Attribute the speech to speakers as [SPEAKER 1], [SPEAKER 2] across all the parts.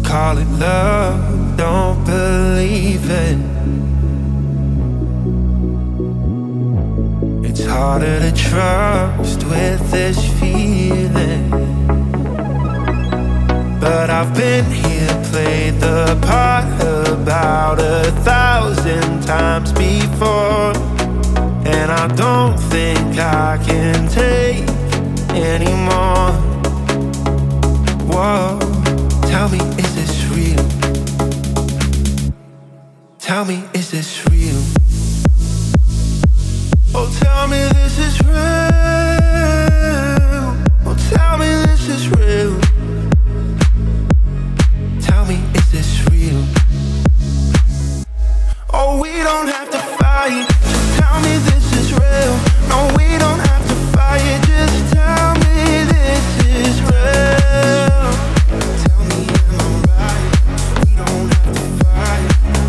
[SPEAKER 1] call it love, don't believe it. It's harder to trust with this feeling. But I've been here, played the part about 1,000 times before, and I don't think I can take anymore. Whoa, tell me, is this real? Tell me, is this real? Oh, tell me this is real. Oh, tell me this is real. Tell me, is this real? Oh, we don't have to fight. Just tell me this is real. No, we don't have to fight. Just tell me this is real. Tell me, am I right? We don't have to fight.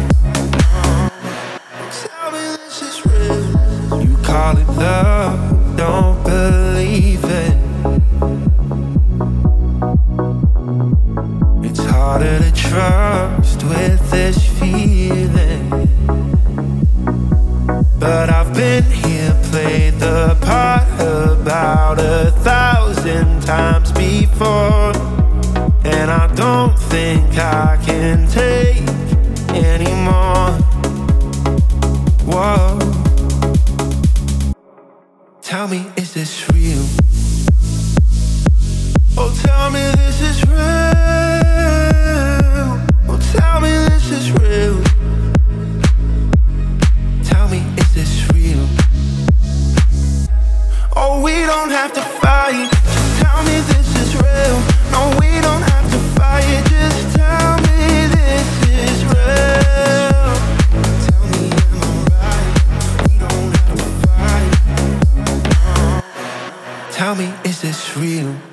[SPEAKER 1] Tell me this is real. You call it love, don't believe it. It's harder to trust with this feeling. But I've been here, played the part about 1,000 times before, and I don't think I can take anymore. Whoa, tell me, is this real? Oh, tell me this is real. Oh, tell me this is real. Tell me, is this real? Oh, we don't have to fight. Just tell me this is real. No, we don't have to fight. Just tell me this is real. Tell me, am I right? We don't have to fight. Tell me, is this real?